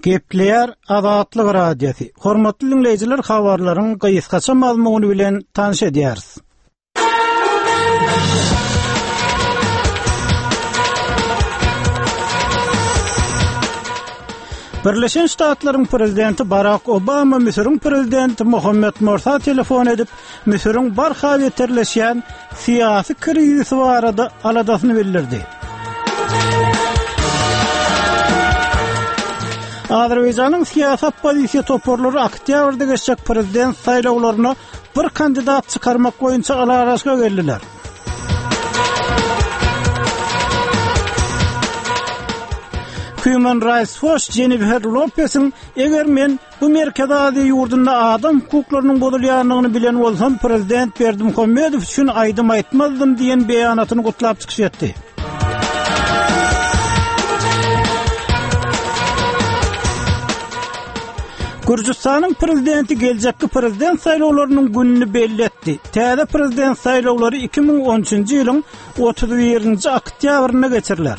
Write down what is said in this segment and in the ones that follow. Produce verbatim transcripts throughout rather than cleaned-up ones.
Gepleyer Azatlyk radiosu. Hormatly dinleyijiler, habarlaryň gysgaça mazmuny bilen tanış edýäris. Birleşen Ştatlaryň prezidenti Barack Obama Misiriň prezidenti Mohamed Morsi telefon edip Misiriň barha beterleşýän syýasy krizisi barada aladasyny bildirdi. Azerbaycanyň syýasy opposisiýa toporlary oktýabrda geçecek prezident saýlawlaryna bir kandidat çykarmak boýunça alaraşga geldiler. Human Rights Watch Jennifer Lopez'in eger men bu merkezade yurdunda adam hukuklarynyň bozulýanlygyny bilen bolsam prezident Berdimuhammedow üçin aýdym aýtmazdım diýen beýanatyny gutlap çykyş etdi. Gürjistanyň prezidenti geljekki prezident saýlawlarynyň gününi belli etdi. Täze prezident saýlawlary iki ming on üçinji ýylyň otuz birinji oktýabryna geçiriler.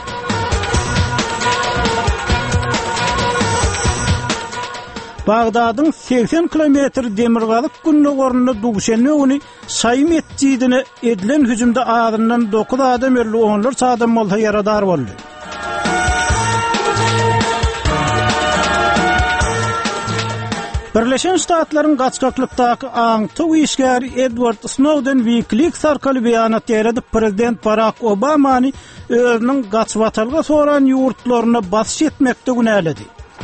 Bagdadyň seksen kilometr demirgalyk günlük ornuna dugşenme ony Şaý mescidine edilen hüjümde adından dokuz adam öldi, onlar adam bolsa yaradar boldy. Birleşen Ştatlaryň gaçkaklykdaky aňty işgäri Edward Snowden Wikileaks arkaly beýanat ýeredip prezident Barack Obamany özüniň gaçwatalga soran ýurtlaryna basyş etmekde günäledi.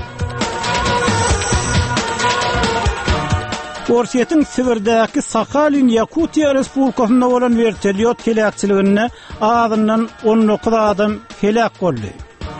Orsiýetiň Sibirdäki Sakhalin Yakutiya Respublikasyna bolan vertolyot helakçylygyna azyndan on dokuz adam helak boldy.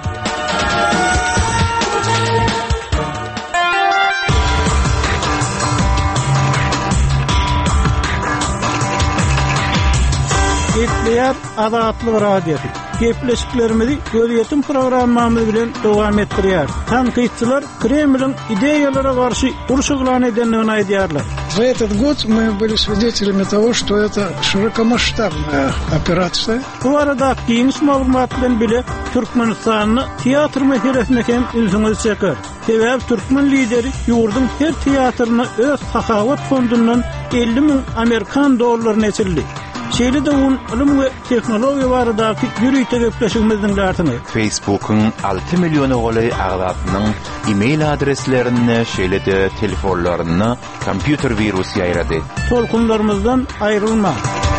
Gepleyer Azatlyk radiosu. Gepleşiklerimizi Göliyetim programmamız bilen dowam etdirýär. Tanqidçiler Kremlin ideýalara garşy urşuglany edenligini aýdýarlar. За этот год мы были свидетелями того, что это широкомасштабная операция. Bu arada geniş maglumat bilen bile Türkmenistanyny teatr meselesine hem ilgiňizi çeker. Sebäp Türkmen lideri ýurdun her teatryna öz sahawat fondundan elli ming Amerikan dollaryny geçirdi. Şeýle de un ilim we teknologiýa baradaky ýürüýte gepleşigimizdiň lartyny. Facebook'un altı milyon oğulay agzatynyň e-mail adreslerini, şeýle de telefonlaryny kompýuter wirusy ýaýrady. Tolkunlarymyzdan aýrylma.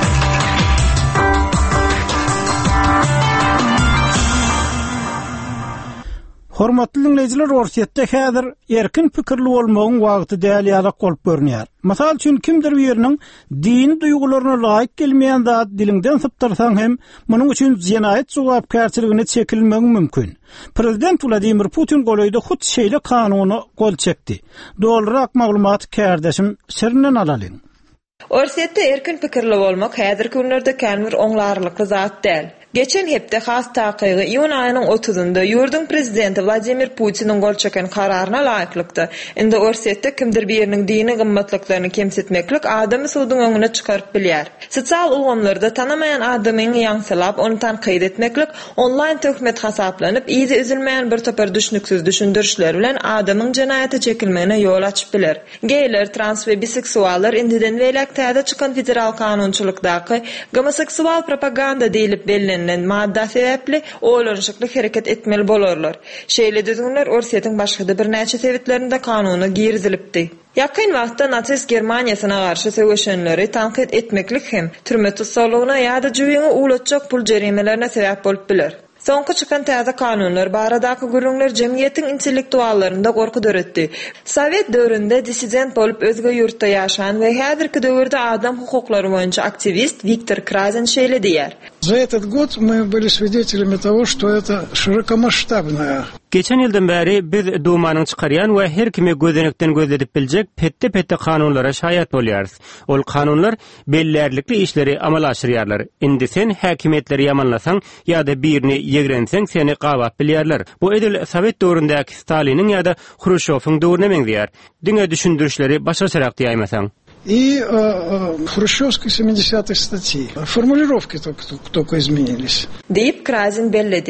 Hormatly dinleyijiler, orsiýetde häzir erkin pikirli bolmagyň wagty däl ýadak bolup görnýär. Masal üçin kimdir biriniň dini duýgularyna laýyk gelmeýän zat dilinden sypdyrsaň hem munyň üçin jenaýat jogapkärçiligine çekilmek mümkin. Prezident Vladimir Putin golaýda hut şeýle kanuny gol çekdi. Dolrak maglumat kärdeşim sirnen alalyň. Orsiýetde erkin pikirli bolmak häzirki günlerde kälmir oňlarlykly zat däl. Geçen hepde has takygy iýun aýynyň otuzynda ýurdun prezidenti Vladimir Putiniň gol çeken kararyna laýyklykdy. Indi orsiýetde kimdir biriniň dini gymmatlyklaryny kemsetmeklik adamy suwdyň öňüne çykaryp bilýär. Sosial ulgamlarda tanamayan adamyň ýaňsylap ony tanqid etmeklik onlaýn töhmet hasaplanyp iýdi üzülmeýän bir topar düşnüksiz düşündirişler bilen adamyň jenaýata çekilmegine ýol açyp biler. Geyler, trans we biseksuallar indiden welek täze çykan federal kanunçylykdaky homoseksual propaganda diýilip belli madda sebäpli olanşykly hereket etmeli bolarlar. Şeýle düzgünler orsiýetiň başga bir näçe sebäplerinde kanuny girizilipdi. Yakyn wagtda natsist Germaniýasyna garşy söwüşenleri tanqid etmeklik hem türme tutsalygyna ýa-da jübiňe ulatjak pul jerimelerine sebäp bolup biler. Soňky çykan täze kanunlar baradaky gürüňler jemgyýetiň intellektuallarynda gorku döretdi. Sowet döwründe dissident bolup özge ýurtda ýaşan we häzirki döwürde adam hukuklary boýunça aktivist Viktor Krazen şeýle diýär. За этот год мы были свидетелями того, что это широкомасштабная. Geçen ýyldan bäri biz dumanyň çykarýan we her kime gözenekden gözledip biljek petde-petde kanunlara şaýat bolýarys. Ol kanunlar bellerlikli işleri amal aşyrýarlar. Indi sen häkimetleri ýamanlasaň ýa-da birini ýegrenseň seni gabap bilýärler. Bu edil Sowet döwründäki Staliniň ýa-da Hruşçowyň döwrüne meňdiýär. Diňe düşündirişleri başgaçarak diýýmäsäň. И э, э, хрущевской семидесятой статьи. Формулировки только, только изменились. Deyip Krazen belledi.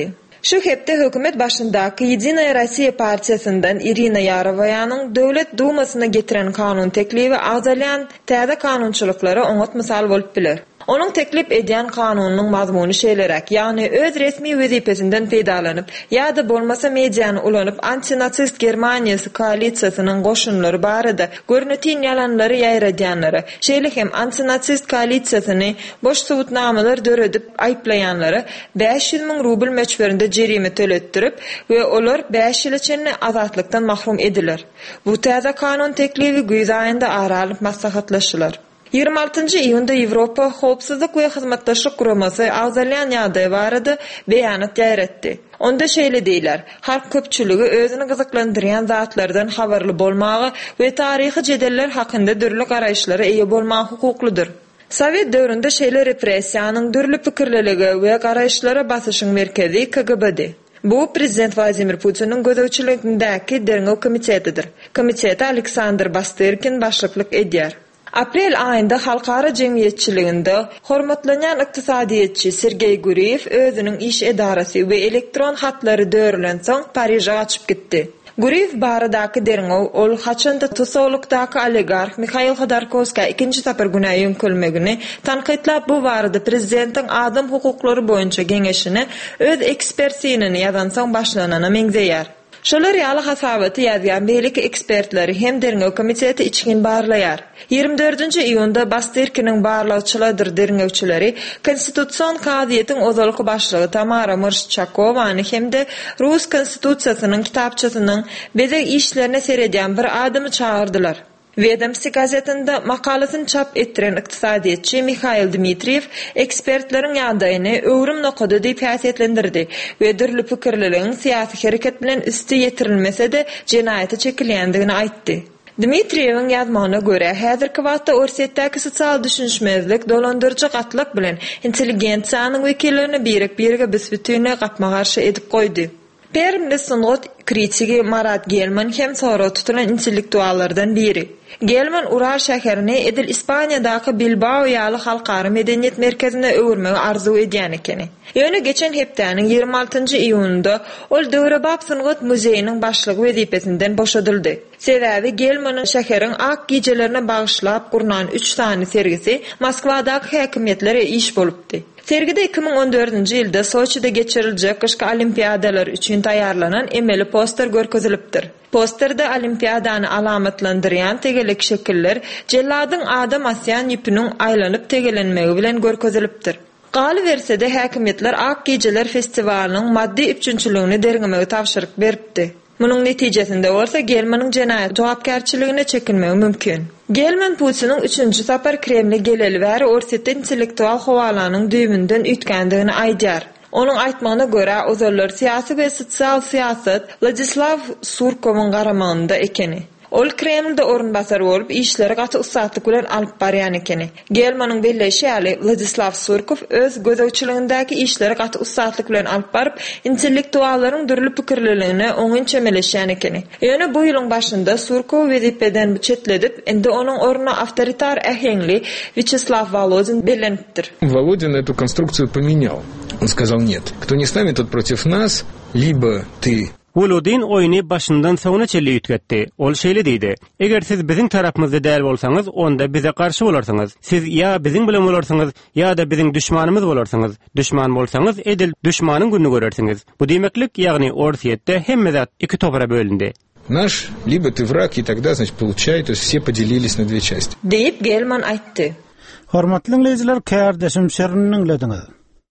Şu hepde hökümet başındaki Yedinaya Rossiya partiyasından Irina Yarovoyanın Döwlet Dumasına getiren kanun teklifi agzalyan täze kanunçylyklara oňat mysal bolup biler. Onun teklip edýän kanunyň mazmuny şeýlerek, ýagny öz resmi wezipesinden peýdalanyp, ýa-da bolmasa mediany ulanyp antinatsist Germaniýasy koalisiýasynyň goşunlary barada görnetýän ýalanlary ýaýradýanlary, şeýle hem antinatsist koalisiýasyny boş subutnamalar döredip aýplaýanlary beş yüz miň rubl meçberinde jerime töletdirip we olar beş ýyl içinde azatlykdan mahrum ediler. Bu täze kanun teklifi güýz aýynda aralyp maslahatlaşylar. ýygrimi altyncı iýunda Ýewropa Howpsuzlyk we Hyzmatdaşlyk Guramasy agzalyan ýagdaý barada beýanat ýaýratdy. Onda şeýle diýler: halk köpçüligi özüni gyzyklandyrýan zatlardan habarly bolmagy we taryhy jedeller hakynda dürli garaýşlara eýe bolmagy hukukludyr. Sovet döwründe şeýle repressiýanyň dürli pikirliligi we garaýşlara basyşyň merkezi K G B'di. Bu Prezident Vladimir Putin'in gödäwçiligindäki Derňew komitetidir. Komiteti Aleksandr Bastyrkin başlyklyk edýär. Aprel ayında halkara jemgyýetçiliginde hormatlanýan ykdysadyýetçi Sergey Guriev özüniň iş edarasy we elektron hatlary dörilen soň Parijga gaçyp gitdi. Guriev baradaky derňew ol haçanda tusoglukdaky oligark Mikhail Khodorkovskiy ikinji tapar günä ýönkölmegini tanqidlap bu barada prezidentiň adam hukuklary boýunça geňeşini öz ekspertsinini ýazan soň başlanana meňzeýär. Şolar ýaly hasabaty ýazýan beýleki ekspertleri hem Derňew komiteti içkin barlaýar. ýygrimi dördünji iýunda Bastyrkiniň barlawçylarydyr derňewçileri konstitusiýon kaziýetiň ozalky başlygy Tamara Morshchakowany hem-de Rus konstitusiýasynyň kitapçasynyň bezek işlerine seredýän bir adamy çağırdylar. Ведомство gazetinde makalasyny çap etdiren ykdysadyýetçi Mikhail Dmitriev ekspertleriň ýagdaýyny öwrüm nokada diýip häsiýetlendirdi we dürli pikirleriň syýasy hereket bilen üstü ýetirilmese-de jenaýaty çekilýändigini aýtdy. Dmitriewiň ýazmagyna görä, häzirki wagtda Orsetdäki sosial düşünşmezlik, dolandyrjy gatlyk bilen intelligensiýanyň wekillerini birek-birege büsbütüne gapma garşy edip goýdy. Permde sungut kritigi Marat Gelman hem sonra tutulan intellektuallardan biri. Gelman Ural şäherini edil Ispaniýadaky Bilbao ýaly halkara medeniýet merkezine öwürmegi arzu edýän ekeni. Ýöne geçen hepdäniň ýygrimi altyncı iýununda ol Döwrebap sungut muzeýiniň başlygy wezipesinden boşadyldy. Sebäbi Gelmanyň şäheriň ak gijelerine bagyşlap gurnan üç tany sergisi Moskwadaky häkimetlere iş bolupdy. Sergide iki bin on dördünji ýylda Soçida geçiriljek kışky olimpiadalar üçin taýýarlanan emeli poster görkezilipdir. Posterde olimpiadany alamatlandyrýan tegelik şekiller jelladyň adam asýan ýüpiniň aýlanyp tegelenmegi bilen görkezilipdir. Galy bersede häkimetler ak gejeler festivaliniň maddi üçinçiligini derňemege tapşyryk beripdi. Munyň netijesinde bolsa Gelmanyň jenaýat jogapkärçiligine çekinmegi mümkin. Gelman Putin'in üçüncü sapar Kremle geleli bäri Orsetde intellektual howalanyň düýmünden ütkendigini aýdýar. Onun aýtmagyna görä, ozallar syýasy we sosial syýasat Vladislav Surkowyň garamagynda ekeni. Ol Kremlde orunbasar bolup işleri gaty usatlyk bilen alyp barýan ekeni. Gelmanyň belleşi ýaly Vladislav Surkov öz gödäwçiligindäki işleri gaty usatlyk bilen alyp baryp intellektuallaryň dürli pikirliligine oňun çemeleşýän ekeni. Ýöne bu ýylyň başynda Surkov wezipeden çetledip, endi onuň ornuna awtoritar ähengli Вячеслав Володин bellenipdir. Володин эту конструкцию поменял. Он сказал: "Нет, кто не с нами, тот против нас, либо ты Volodin oýuny başyndan soňuna çelli ýetgetdi. Ol şeýle diýdi: "Eger siz biziň tarapymyzda däl bolsaňyz, onda bize garşy bolarsyňyz. Siz ýa biziň bilen bolarsyňyz, ýa da biziň düşmanymyz bolarsyňyz. Düşman bolsaňyz, edil düşmanyň gününi görersiňiz." Bu diýmeklik, ýagny Orsetde hemme zat iki topara bölündi. Наш, либо ты враг, и тогда, значит, получай, то есть все поделились на две части. Deyip Gelman aýtdy. Hormatly dinleýijiler, kärdeşim şerrini dinlediňiz.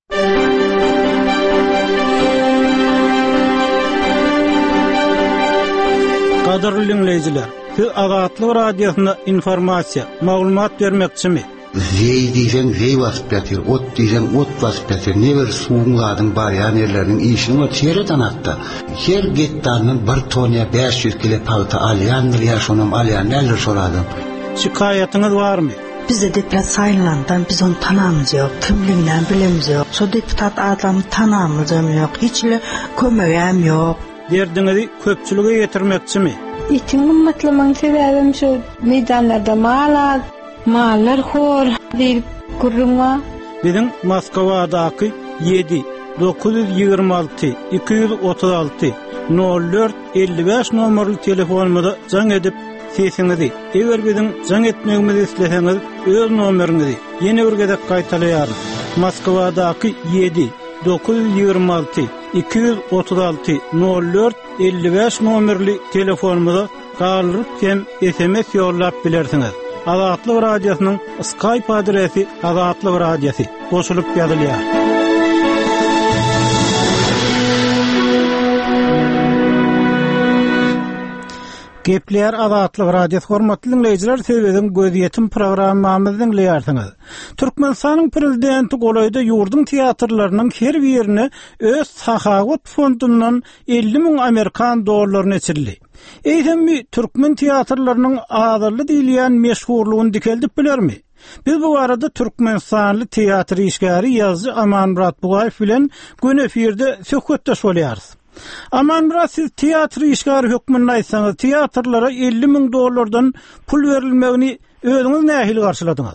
Gaderly dinleýijiler, siz Azatlyk radiosunda informasiýa, maglumat bermekçimi? Zey diýsen zey wasyp ýatyr, ot diýsen ot wasyp ýatyr. Neber suwunladyň barýan ýerleriň işini we çeýreden atda. Her getdanyň bir toniýa beş yüz kilo palta alýandyr, ýa-şonam alýan näler soradym. Şikaýatyňyz barmy? Bizde deputat saylandan biz onu tanamyz ýok, kimliginden bilemiz ýok. So deputat adamy tanamyz ýok, hiçle kömegem ýok. Derdiňizi köpçülige ýetirmekçimi? Itiň gymmatlymaň sebäbim şu meydanlarda malar, malar hor diýip gurrunga. Biziň Moskwadaky ýedi dokuz yüz ýigirme alty iki yüz otuz alty nol dört elli beş nomerli telefonumda jaň edip sesiňizi, eger biziň jaň etmegimizi isleseňiz, öz nomeriňizi ýene bir gezek gaýtaýar. Moskwadaky yedi dokuz yüz ýigirme alty iki yüz otuz alty nol dört elli beş nomerli telefonumda galyp hem S M S ýollap bilersiňiz. Azatlyk radiosynyň Skype adresi Azatlyk radiosi goşulyp ýazylýar. Gepler Azatlyk radiosi hormatly dinleýijiler, sebeden gözýetim programmamyzy dinleýärsiňiz. Türkmenistanyň prezidenti golaýda ýurdun teatrlarynyň her birine öz sahawat fondundan elli miň Amerikan dollaryny içirli. Eýdemi türkmen teatrlarynyň azarly diýilýän meşhurlugyny dikeldip bilermi? Biz bu arada Türkmenistanly teatr işgäri ýazgy Amanmurat Bugaýew bilen gün efirde söhbetde bolýarys. Amanmurat, siz teatr işgäri hökmüni aýtsaňyz, teatrlara elli miň dollardan pul berilmegini özüňiz nähili garşyladyňyz?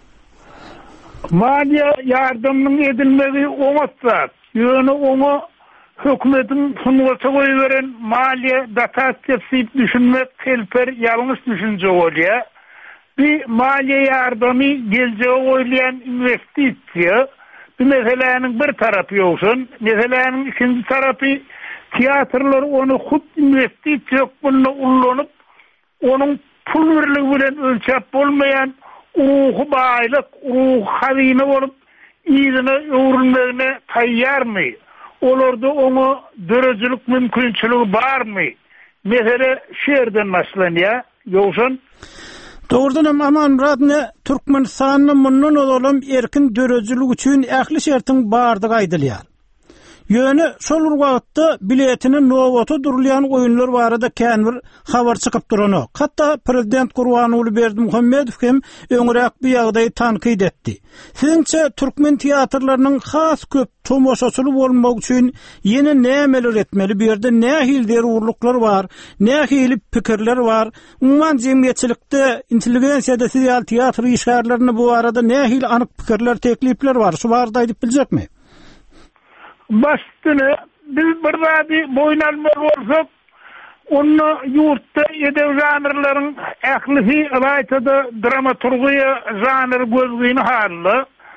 Maliýe ýardymyň edilmegi oňatsa, ýöne oňa hökümetin sunulsa goýberen maliýe dotasiýasy düşünmek kelper ýalňyş düşünje bolýar. Bir maliýe ýardymy geljege goýulan investisiýa, bu meseleniň bir tarapy ýoksun, meseleniň ikinji tarapy teatrlar onu hut investisiýa ýoklugyna ullanyp, onuň pul birligi bilen ölçäp bolmaýan ruhy baýlyk, ruhy hazyna bolup, ýygyna öwrülmegine taýýarmy? Olarda onu dörözülük mümkünçülüğü var mı? Mesele şerden başlanıyor, yoksun. Doğrudan Amanmurat, ne Türkmenistan'ın mundan olalım erkin dörözülük üçün ähli şertin bardygy aýdylýar. Ýöne şol wagtda biletini Nowoto durulýan oýunlar barada känbir habar çykyp durany. Hatda prezident Gurbanuly Berdimuhammedow hem öňürek bir ýagdaý tankyd etdi. Siziňçe türkmen teatrlarynyň has köp tomoşaçyly bolmak üçin ýene nämeler etmeli? Bu ýerde nähil derurluklar bar, nähil pikirler bar. Umman jemgyýetçilikde, intelligensiýada sosial teatr işgärlerini bu arada nähil anyk pikirler, teklipler bar. Şu barada aýdyp biljekmi? Baştyny biz bir zady boýnalmaly bolsak, onu ýurtda edeb janrlaryň ählisi aýtady, dramaturgiýa janry gözgüni hally.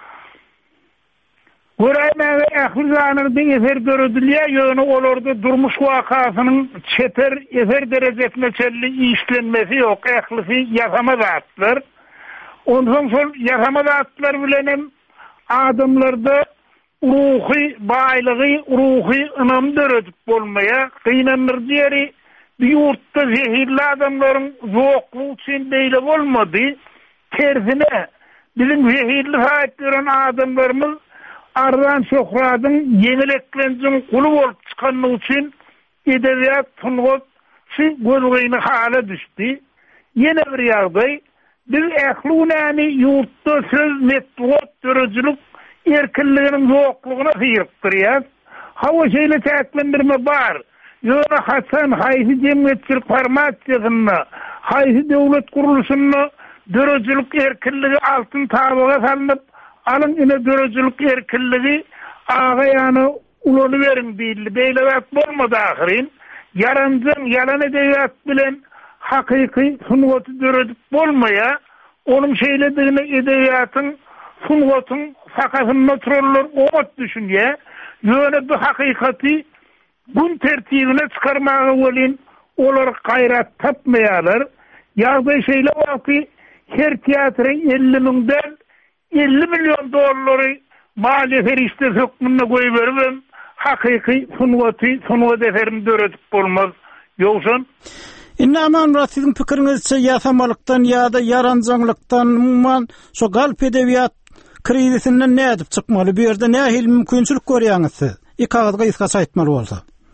Göräýmäge ähli janrda efer görüldüler, ýöne olarda durmuş wakasynyň çeter efer derejesine çelli işlenmesi ýok. Ählisi ýasama zatlar. Ondan soň ýasama zatlar bilen hem adamlarda ruhi baýlygy, ruhi ynam döredip bolmaýa, gynanır diýeri bir ýurtda zehirli adamlaryň zoklugy üçin beýle bolmady. Tersine bizim zehirli haýat gören adamlarymyz ardan şöhradyň ýeňileklenjin kulu bolup çykanyny üçin edebiýat tungat şu gözüni hala düşdi. Ýene bir ýagdaý, biz ähli ýurtda söz metwat dörejlik erkinliginin yokluguna hıyırttırıyaz. Hava şeyle täklendirme bar. Ýöne Hasan haýsy jemgyýetçilik formatsiýasyna, haýsy döwlet guruluşyna dörejlik erkinligi altyn tabaga salyp, alın ine dörejlik erkinligi agaýany ulany berin diýildi. Beýle wagt bolmady ahyrin. Yaranjyň yalan edebiyat bilen hakyky sungaty döredip bolmaýa, onuň şeýledigine edebiýatyň sungatın fakasynda turarlar oňat düşünýä, ýöne bu hakykaty gün tertibine çykarmagy welin olar gaýrat tapmaýarlar. Ýagdaý şeýle bolupky, her teatryň elli miňden elli milyon dollary maliýe ferişte hökmüne goýup beribem, hakyky sungaty sungat eferini döredip bolmaz. Ýoksun. Inne Amanmurat, siziň pikiriňizçe ýasamalykdan ýa-da yaranjanlykdan umman şo galp edebiyat krizisinden ne edip çykmaly? Bu ýerde nähil mümkinçilik görýäňiz siz? İki agazga ýyskaça aýtmaly bolsa.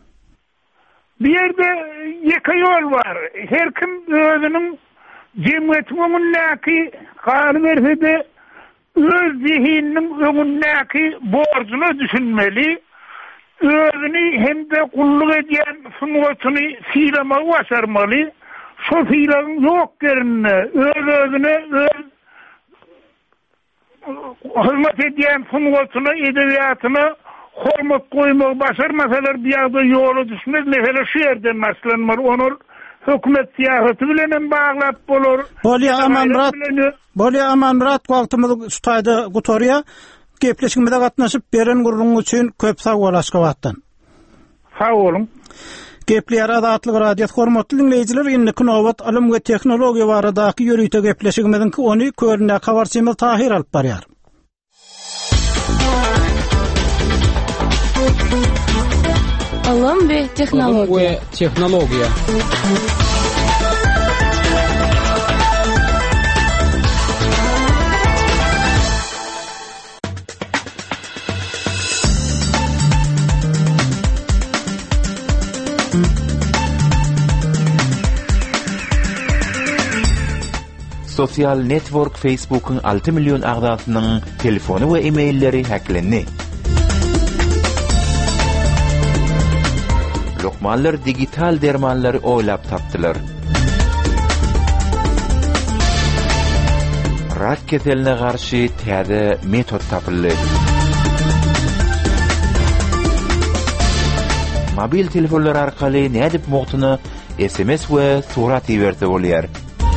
Bu ýerde iki ýol bar. Her kim özüniň jemgyýetiniň galy bersede öz zihniniň öňündäki borcuny düşünmeli. Özüni hem de kulluk edýän sungatyny fiýlamagy başarmaly. Şo fiýlagyň ýok gerine öz özüne öz hizmet edýän sungatyny, edebiýatyny hormat koymak başarmasalar bir ýagda ýola düşmez. Mesela şu yerden maslan var. Onur hökümet siýasaty bilen baglap bolar. Bolýa Amanrat. Bolýa Amanrat wagtymyzy tutaydy gutorya. Gepleşigimizde gatnaşyp beren gurrun üçin köp sag bolaşyk wagtdan. Sag bolun. Gepler adatlyk radio hormatly dinleýijiler, indi Knowat alim we teknologiýa baradaky ýörüýte gepleşigimiziň ony köründe habarçymyl Tahir alyp barýar. Alim we teknologiýa. Alim we teknologiýa. Sosyal network Facebook'un altı milyon agdasynyň telefonu we e-mailleri hacklendi. Lokmanlar digital dermanlary oýlap tapdylar. Rak keseline garşy täze metod tapyldy. Mobil telefonlar arkaly nädip mogtuny S M S we surat iberdi bolýar.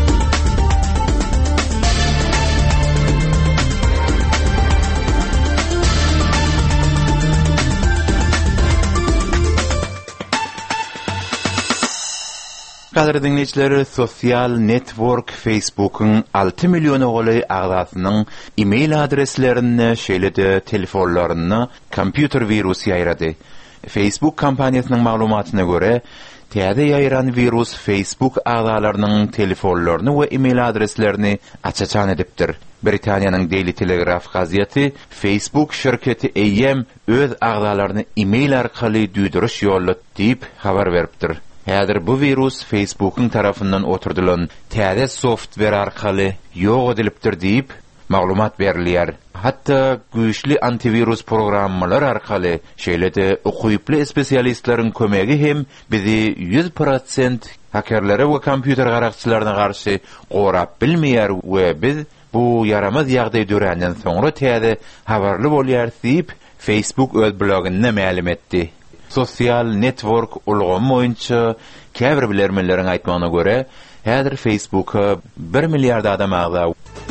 Kadar dinleyicileri, sosyal network Facebook'un altı milyon oğlu ağdasynyň e-mail adreslerini, şeýle-de telefonlaryny kompýuter virusu ýaýrady. Facebook kampaniýasynyň maglumatyna göre, täze ýaýran virus Facebook ağdalarynyň telefonlaryny we e-mail adreslerini açaçan edipdir. Britaniýanyň Daily Telegraph gaziýeti Facebook şirketi A M öz ağdalaryny e-mail arkaly düýdüriş ýollatdy diýip habar beripdir. Häzir bu virus Facebook'un tarafından oturdulan täze software arkaly ýok edilipdir diýip maglumat berilýär. Hatda güýçli antivirus programmalar arkaly şeýle-de okuýply spesialistleriň kömegi hem bizi yüz prosent hakerlere we kompýuter garakçylaryna garşy gorap bilmeýär we biz bu yaramaz ýagdaý dörenden soňra täze habarly bolýar diýip Facebook öz blogunda ma'lum etdi. Sosyal network ulgamy boýunça käbir bilermenleriň aýtmagyna göre, häzir Facebook'a bir milliard adam agda.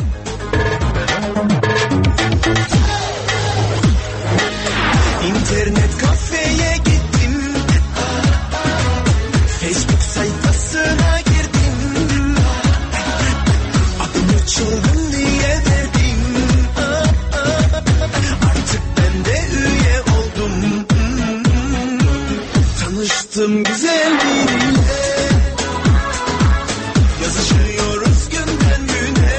İnternet kafeye gittim, Facebook sayfasına girdim, adımı çılgın diye verdim, artık ben de üye oldum. Tanıştım güzel biriyle, yazışıyoruz günden güne,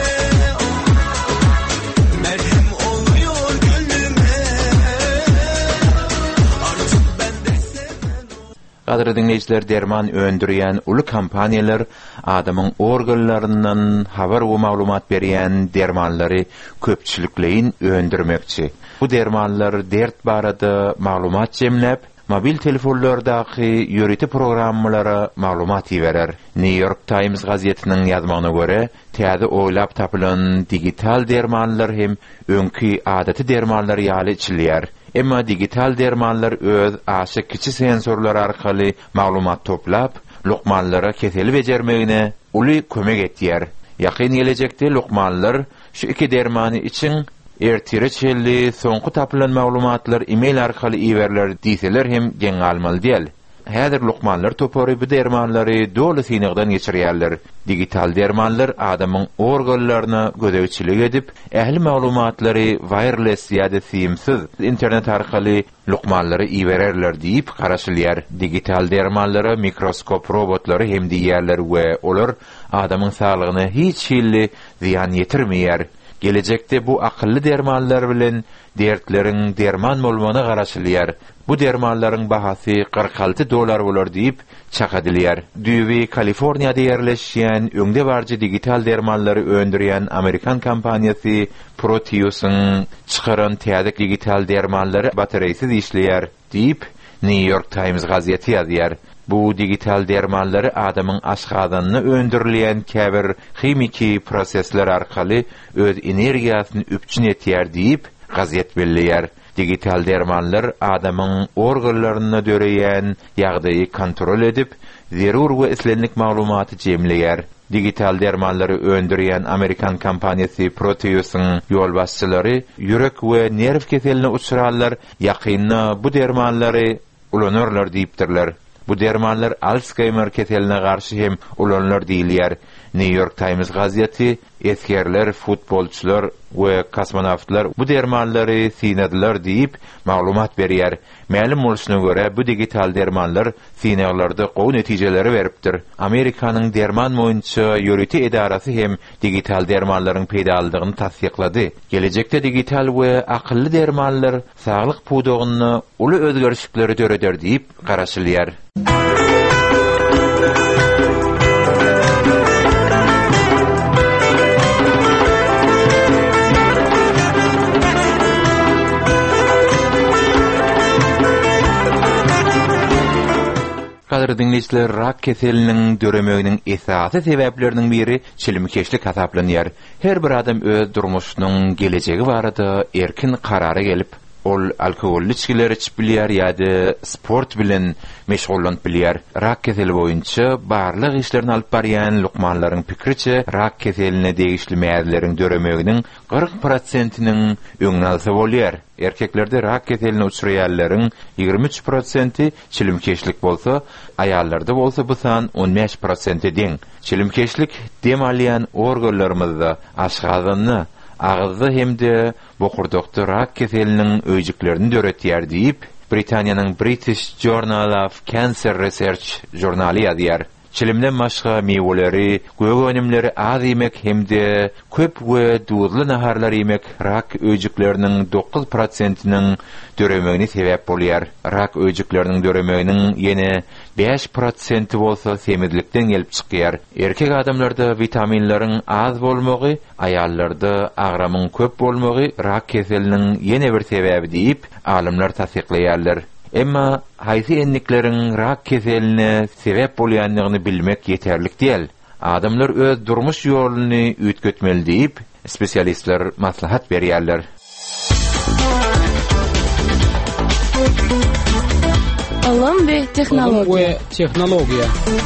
merhem oluyor gönlüme, artık ben de seven o. Kadar dinleyiciler, derman öndürýän uly kampaniýalar adamyň organlaryndan habar we maglumat berýän dermanlary köpçülikleýin öndürmekçi. Bu dermanlar dert barada maglumat jemläp, mobil telefonlardaky ýörüti programmalara maglumat berer. New York Times gazetiniň ýazmagyna göre, täze oýlap tapylan digital dermanlar hem öňki adaty dermanlar ýaly içilýär. Emma digital dermanlar öz aşy kiçi sensorlar arkaly maglumat toplap, lokmanlara keseli bejermegine uly kömek etýär. Ýakyn gelecekde lokmanlar şu iki dermany için ertire çelli soňky tapylan maglumatlar e-mail arkaly iberler diýseler hem geň almaly diýil. Häzir lokmanlar topary bu dermanlary dolu synagdan geçirýärler. Digital dermanlar adamyň organlaryna gödegçilik edip, ähli maglumatlary wireless ýa-da simsiz internet arkaly lokmanlary ibererler diýip garaşylýar. Digital dermanlara mikroskop robotlary hem diýerler we olar adamyň saglygyna hiç hilli ziýan ýetirmeýär. Gelecekde bu akıllı dermanlar bilen dertleriň derman bolmagyna garaşylýar. Bu dermanlaryň bahasy kırk altı dolar bolar diýip çakadylýar. Düýbi Kaliforniýada ýerleşýän öňde barjy digital dermanlary öndürýän Amerikan kompaniýasy Proteus'un çykaran täze digital dermanlary batareýsiz işleýär diýip New York Times gazetesi ýazýar. Bu digital dermanlary adamyň aşgazyny öndürilýän käbir himiki prosesler arkaly öz energiýasyny üpçün etýär diýip gazet belleýär. Digital dermanlar adamyň organlaryny döreýän ýagdaýy kontrol edip, zerur we islenlik maglumaty jemleýär. Digital dermanlary öndürýän Amerikan kompaniýasy Proteus'un ýol başçylary ýürek we nerv keseline uçurarlar, ýakynda bu dermanlary ulanarlar diýipdirler. Bu dermanlar Alzheimer keseline garşy hem ulanlar diýilýär. New York Times gazetesi eskerler, futbolçular we kosmonavtlar bu dermanlary sinediler diýip maglumat berýär. Ma'lum bolşuna görä bu digital dermanlar sineglarda gowy netijeleri beripdir. Amerikanyň derman moýunça ýöreti edarasy hem digital dermanlaryň peýdalygyny tasdiklady. Gelecekde digital we akylly dermanlar saglyk pudugyny uly özgerişikleri döreder diýip garaşylýar. Kadar dinleyiciler, rak keselinin döremögünün esasy sebäpleriniň biri çilimkeşlik hasaplanýar. Her bir adam öz durmuşynyň gelejegi barada erkin karara gelip, ol alkoholli içkiler içip bilýär ýa-da sport bilen meşgullanyp bilýär. Rak keseli boýunça barlyk işlerini alyp barýan lukmanlaryň pikriçe, rak keseline degişli mäzleriň döremögünün kırk prosentiniň öňüne alsa bolýar. Erkeklerde rak keseline uçuraýanlaryň ýigirmi üç prosenti çilimkeşlik bolsa, aýallarda bolsa bu san on beş prosent deň. Çilimkeşlik dem alýan organlarymyzda aşgazyny, ağızda hemde bokurdokda rak keselinin öýjüklerini döretýär diýip Britaniýanyň British Journal of Cancer Research jurnaly ýazýar. Çilimden başga meweleri, gög önümleri az yemek hemde köp we duzly naharlar yemek rak öýjükleriniň dokuz prosentiniň döremegine sebäp bolýar. Rak öýjükleriniň döremeginiň ýene beş prosenti bolsa semizlikden gelip çykýar. Erkek adamlarda vitaminlaryň az bolmagy, aýallarda agramyň köp bolmagy rak keseliniň ýene bir sebäbi diýip alimler tasdiklaýarlar. Emma haýsy enlikleriň rak keseline sebäp bolýanlygyny bilmek ýeterlik diýil. Adamlar öz durmuş ýoluny üýtgetmeli diýip spesialistler maslahat berýärler. Alam ve teknologiýa. Teknologiýa.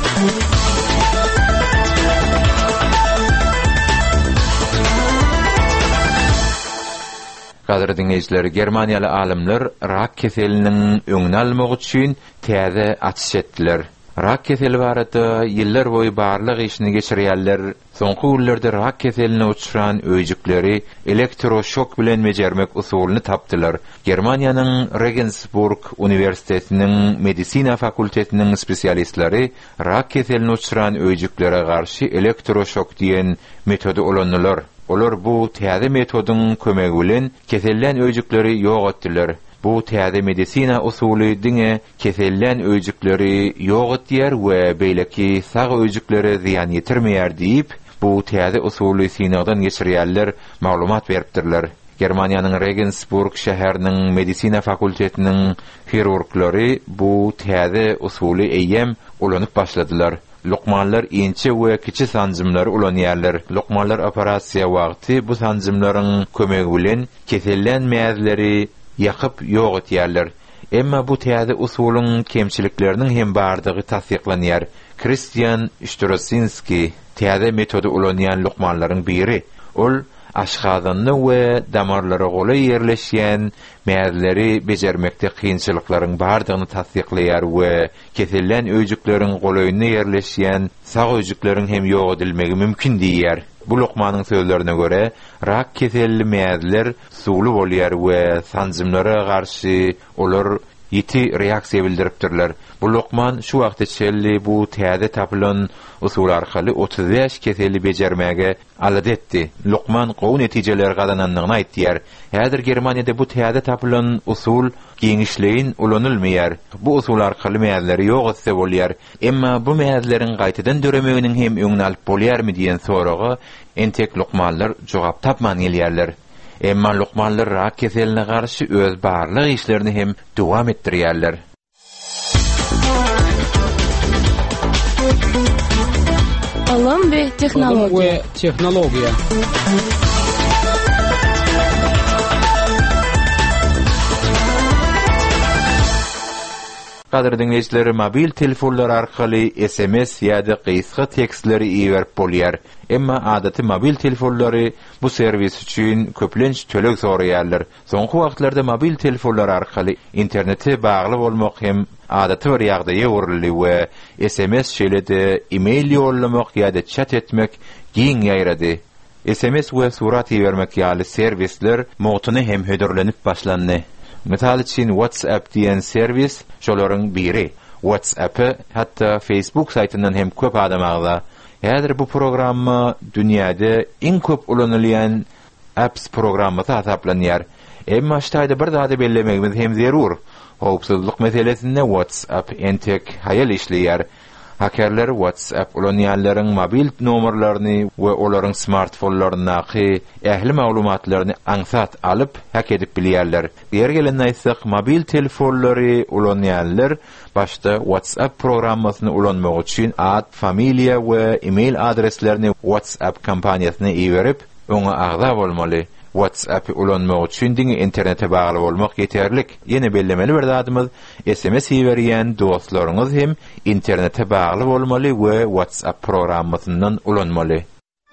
Kadar dinleyiciler, Germaniýaly alimler rak keseliniň öňüni almak üçin täze atış etdiler. Rak keseli barada ýyllar boýy barlyk işini geçirýärler. Soňky ýyllerde rak keseline uçuran öýjükleri elektroşok bilen mejermek usulyny tapdylar. Germaniýanyň Regensburg Uniwersitetiniň medisina fakultetiniň spesialistleri rak keseline uçuran öýjüklere garşy elektroşok diýen metody ulandylar. Olar bu täze metodyň kömegi bilen kesellen öýjükleri ýok etdiler. Bu täze medisina usuly diňe kesellen öýjükleri ýok etýär we beýleki sag öýjüklere ziýan ýetirmeýär diýip bu täze usuly sinagdan geçirýärler maglumat beripdirler. Germaniýanyň Regensburg şäheriniň medisina fakultetiniň hirurglary bu täze usuly eýem ulanyp başladylar. Lokmanlar inçe we kiçi sanjymlary ulanýarlar. Lokmanlar operasiýa wagty bu sanjymlaryň kömegi bilen kesellen mäzleri ýakyp ýok etýärler. Emma bu täze usulyň kemçilikleriniň hem bardygy tasdiklanýar. Christian Strosinski täze metody ulanýan lokmanlaryň biri. Ol aşgazyny we damarlara goly ýerleşýän mäzleri bejermekde kynçylyklaryň bardygyny tasdiklaýar we kesellen öýjükleriň golyny ýerleşýän sag öýjükleriň hem ýok edilmegi mümkin diýär. Bu lokmanyň sözlerine göre rak keselli mäzler suwly bolýar we sanjymlara garşy olar ýeti reaksiýa bildiripdirler. Bu lokman şu wagt içerli bu täze tapylan usul arkaly otuz beş keselli bejermäge alad etdi. Lokman gowy netijeler gazananlygyny aýtdyar. Häzir Germaniýada bu täze tapylan usul giňişleýin ulanylmaýar. Bu usul arkaly mäzleri ýok etse bolýar. Emma bu mäzleriň gaýtadan döremeginiň hem öňüne alyp bolýarmy diýen soraga entek lokmanlar jogap tapman gelýärler. Emma lokmanlar rak keseline garşy öz barlyk işlerini hem dowam etdirýärler. Alam ve teknologiýa. Teknologiýa. Gadyr dinleyijiler, mobil telefonlar arkaly S M S ýa-da gysga tekstleri iýerip bolýar. Emma adaty mobil telefonlary bu servis üçin köplenç töleg soraýarlar. Soňky wagtlarda mobil telefonlar arkaly internete bagly bolmak hem adaty bir ýagdaýa uruly we S M S şeýle-de e-mail ýollamak ýa-da chat etmek giň ýaýrady. S M S we surat ýermek ýaly servisler motuny hem hödürlenip başlandy. Misal üçin WhatsApp diýen servis şolaryň biri. WhatsApp'ı hatta Facebook saytyndan hem köp adam agla. Häzir bu programma dünýäde iň köp ulanylýan apps programmy hasaplanýar. Emma ştaýda bir zady bellemegimiz hem zerur. Howpsuzlyk meselesinde WhatsApp entek hayal işleýär. Hakerler WhatsApp ulanýanlaryň mobil nomerlerini we olaryň smartfonlaryny ähli maglumatlaryny aňsat alyp hak edip bilýärler. Diýer gelende aýtsak, mobil telefonlary ulanýanlar başda WhatsApp programmasyny ulanmak üçin ad, familiýa we e-mail adreslerini WhatsApp kompaniýasyna iýerip, oňa agza bolmaly. WhatsApp ulanmak üçin diňe internete bagly bolmak ýeterlik. Ýene bellemeli bir zadymyz, S M S ýeberýän dostlaryňyz hem internete bagly bolmaly we WhatsApp programmasyndan ulanmaly.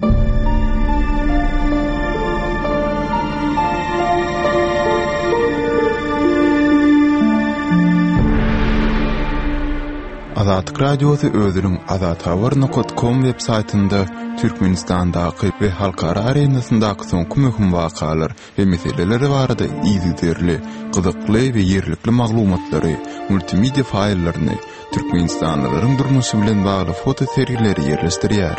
Azatlyk radiosu özüniň azat habar nokta com web saytynda Türkmenistandaky we halkara arenasyndaky soňky möhüm wakalar we meseleleri barada ýygyderli, gyzykly we ýerlikli maglumatlary, multimedia faýllaryny, türkmenistanlylaryň durmuşy bilen bagly foto seriýleri ýerleşdirýär.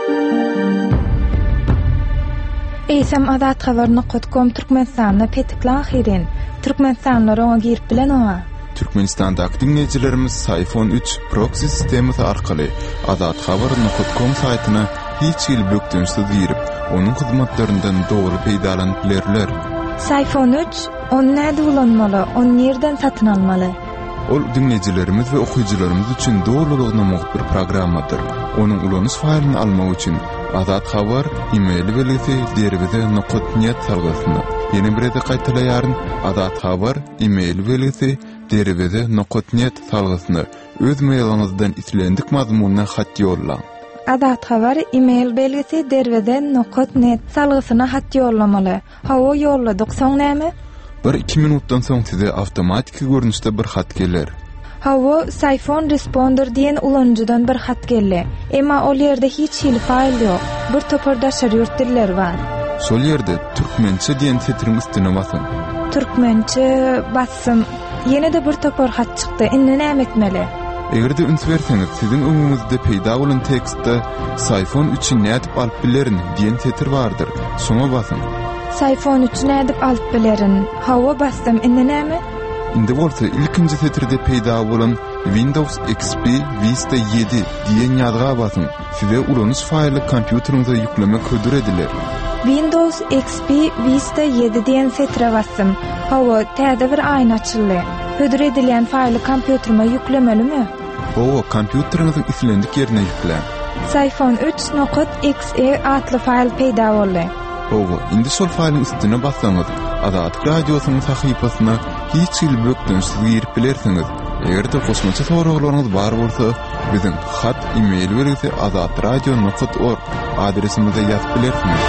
Eýsem azat habar nokta com Türkmenistanda petikli ahirin, türkmenstanlary oňa girip bilen oňa. Türkmenistandaky dinleyijilerimiz iPhone üç proxy sistemi arkaly azat habar nokta com saytyna hiç ýyl bökdünsiz girip, onuň hyzmatlaryndan dogry peýdalanyp bilerler. iPhone üç onu näde ulanmaly, onu nerden satyn almaly? Ol dinleyijilerimiz we okuwçylarymyz üçin dogrulygyna muhim bir programmadyr. Onuň ulanyş faýlyny almak üçin azat habar e-mail belgisi derwede nokta net salgysyny ýene bir ede gaýtalaýaryn. Azat habar e-mail belgisi derwede nokta net salgysyny öz mailyňyzdan islendik mazmununa hat ýollaň. Azat habar e-mail belgisi derwede nokta net salgysyna hat ýollamaly. Hawa ýolladyk, soň näme? Bir iki minutdan soň size awtomatik görnüşde bir hat geler. Hawa iPhone responder diýen ulanjydan bir hat geldi. Emma ol ýerde hiç hil faýl ýok. Bir topardaşar ýurtdiller bar. Şol ýerde türkmençe diýen setiriň üstüne basyň. Türkmençe bassym. Ýene-de bir topar hat çykdy. Indi näme etmeli? Egerde üns berseňiz, siziň öňüňizde peýda bolan tekstde iPhone üçin nädip alyp bilerin diýen setir bardyr. Şoňa basyň. iPhone üç nädip alyp bilerin? Hawa bastym. Indi näme? Indi bolsa ilkinji setirde peýda bolan Windows X P Vista yedi diýen ýazga basyň. Size ulanyş faýly kompýuteriňize ýüklemek hödür ediler. Windows X P Vista yedi diýen setire bassym. Hawa täze bir aýna açyldy. Hödür edilen faýly kompýuterime ýüklemelimi? Hawa kompýuteriňiziň islendik ýerine ýüklen. iPhone üç nokta X E atly faýl peýda boldy. Hawa indi şol faýlyň üstüne bassaňyz, Azatlyk radiosynyň sahypasyna hiç ýyl bökdünsiz girip bilersiňiz. Egerde goşmaça soraglaryňyz bar bolsa, biziň hat, e-mail belgisi azatradio nokta org adresimize ýazyp bilersiňiz.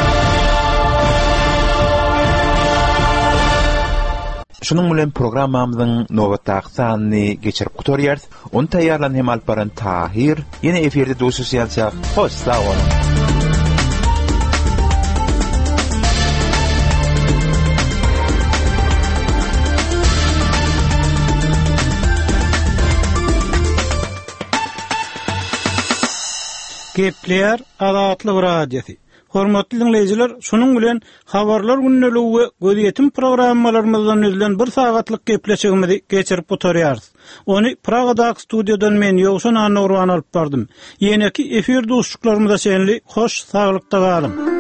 Şunun bilen programmamyzyň nowatdaky sanyny geçirip gutorýar. Onu taýýarlan hem alparan Tahir. Ýene eferde duşuşýança hoş sag bolun. Gepler Azatlyk radiosu. Hormatly dinleyijiler, şunun bilen habarlar günneligi we göz programmalarymyzdan özlen bir sagatlyk gepleşigimizi geçirip oturýarys. Ony Pragadaky studiodan men Ýogşan Anurwan alyp bardym. Ýene-ki efir dostluklarymyza şenli hoş saglykda galym.